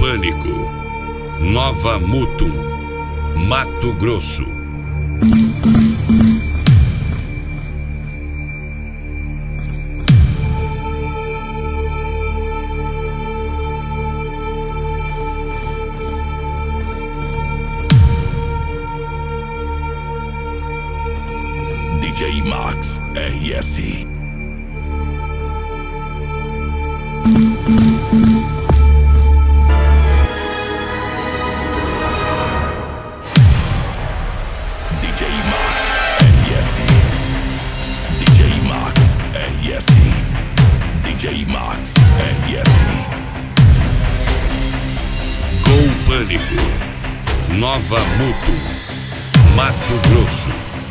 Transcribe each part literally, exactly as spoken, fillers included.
Pânico, Nova Mutum, Mato Grosso. D J Max R S. D J Max R S. Gol Pânico, Nova Mutum, Mato Grosso.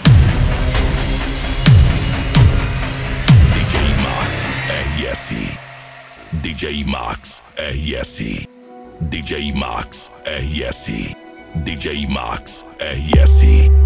D J Max R S. D J Max R S. D J Max R S. D J Max R S.